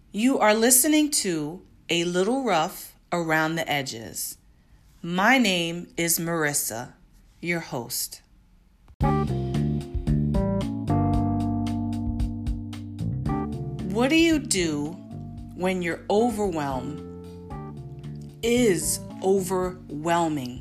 You are listening to A Little Rough Around the Edges. My name is Marissa, your host. What do you do when your overwhelm is overwhelming?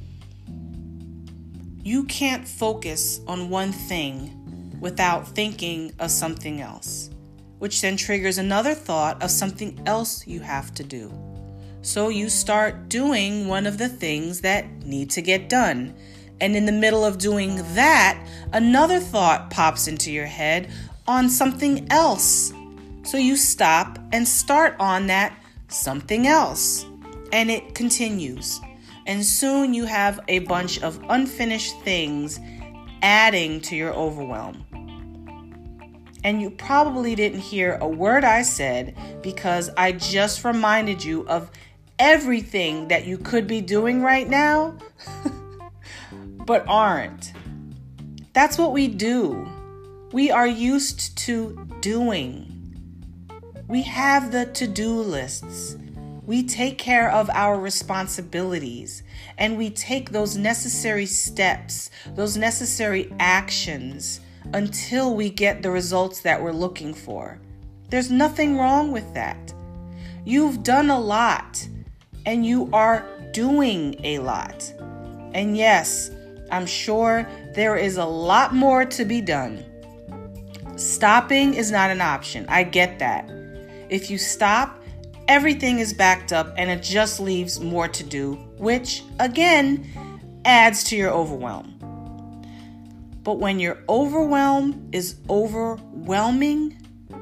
You can't focus on one thing without thinking of something else, which then triggers another thought of something else you have to do. So you start doing one of the things that need to get done. And in the middle of doing that, another thought pops into your head on something else. So you stop and start on that something else. And it continues. And soon you have a bunch of unfinished things adding to your overwhelm. And you probably didn't hear a word I said because I just reminded you of everything that you could be doing right now, but aren't. That's what we do. We are used to doing. We have the to-do lists. We take care of our responsibilities, and we take those necessary steps, those necessary actions until we get the results that we're looking for. There's nothing wrong with that. You've done a lot, and you are doing a lot. And yes, I'm sure there is a lot more to be done. Stopping is not an option. I get that. If you stop, everything is backed up and it just leaves more to do, which again adds to your overwhelm. But when your overwhelm is overwhelming,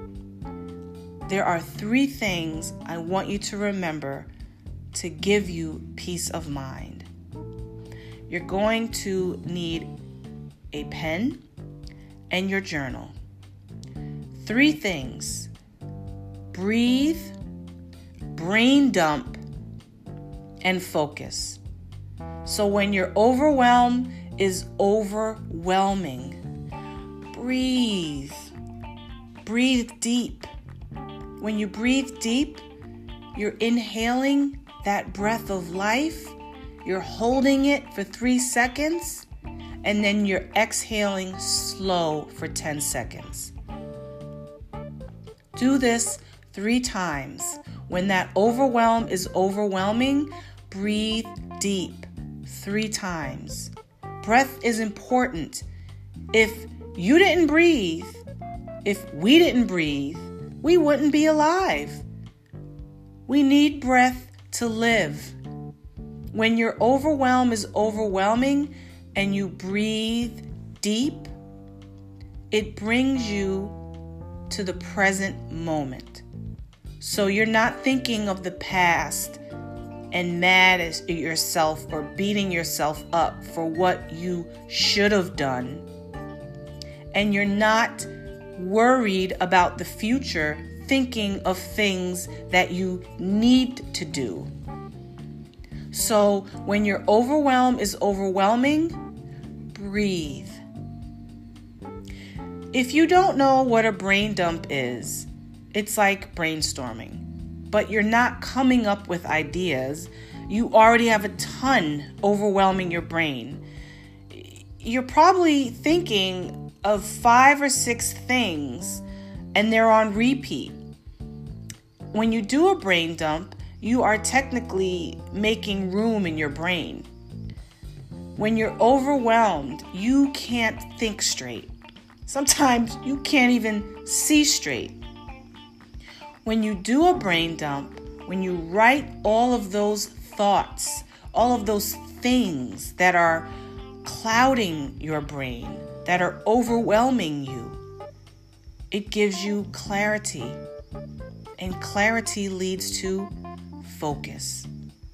there are 3 things I want you to remember to give you peace of mind. You're going to need a pen and your journal. 3 things: breathe, brain dump, and focus. So when your overwhelm is overwhelming, breathe. Breathe deep. When you breathe deep, you're inhaling that breath of life, you're holding it for 3 seconds, and then you're exhaling slow for 10 seconds. Do this 3 times. When that overwhelm is overwhelming, breathe deep 3 times. Breath is important. If you didn't breathe, if we didn't breathe, we wouldn't be alive. We need breath to live. When your overwhelm is overwhelming and you breathe deep, it brings you to the present moment. So you're not thinking of the past and mad at yourself or beating yourself up for what you should have done. And you're not worried about the future, thinking of things that you need to do. So when your overwhelm is overwhelming, breathe. If you don't know what a brain dump is, it's like brainstorming, but you're not coming up with ideas. You already have a ton overwhelming your brain. You're probably thinking of 5 or 6 things, and they're on repeat. When you do a brain dump, you are technically making room in your brain. When you're overwhelmed, you can't think straight. Sometimes you can't even see straight. When you do a brain dump, when you write all of those thoughts, all of those things that are clouding your brain, that are overwhelming you, it gives you clarity. And clarity leads to focus.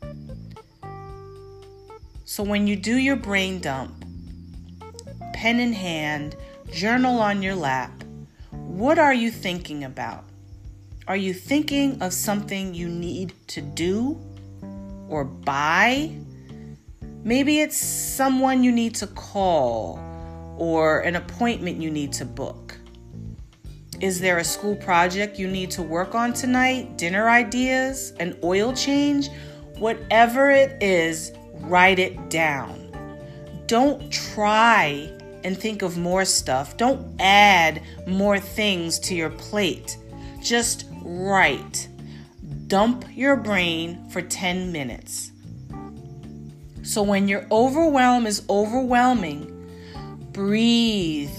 So when you do your brain dump, pen in hand, journal on your lap, what are you thinking about? Are you thinking of something you need to do or buy? Maybe it's someone you need to call or an appointment you need to book. Is there a school project you need to work on tonight? Dinner ideas? An oil change? Whatever it is, write it down. Don't try and think of more stuff. Don't add more things to your plate. Just write. Dump your brain for 10 minutes. So when your overwhelm is overwhelming, breathe,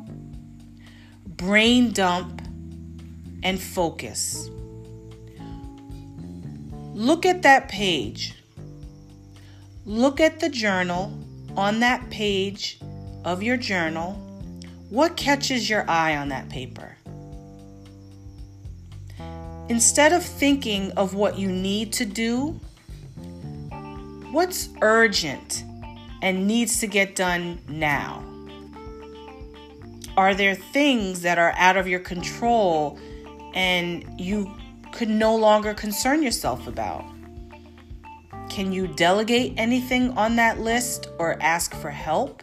brain dump, and focus. Look at that page. Look at the journal on that page of your journal. What catches your eye on that paper? Instead of thinking of what you need to do, what's urgent and needs to get done now? Are there things that are out of your control and you could no longer concern yourself about? Can you delegate anything on that list or ask for help?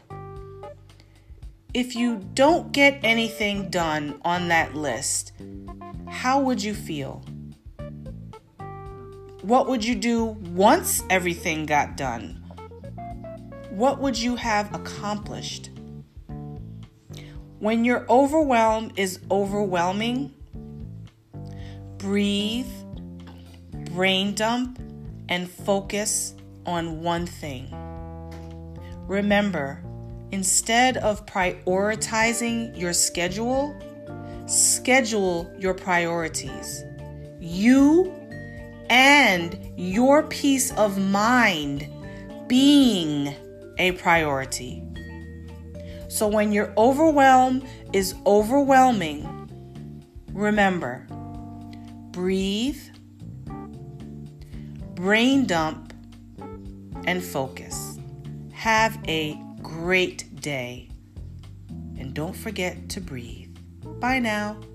If you don't get anything done on that list, how would you feel? What would you do once everything got done? What would you have accomplished? When your overwhelm is overwhelming, breathe, brain dump, and focus on one thing. Remember, instead of prioritizing your schedule, schedule your priorities. You and your peace of mind being a priority. So when your overwhelm is overwhelming, remember, breathe, brain dump, and focus. Have a great day. And don't forget to breathe. Bye now.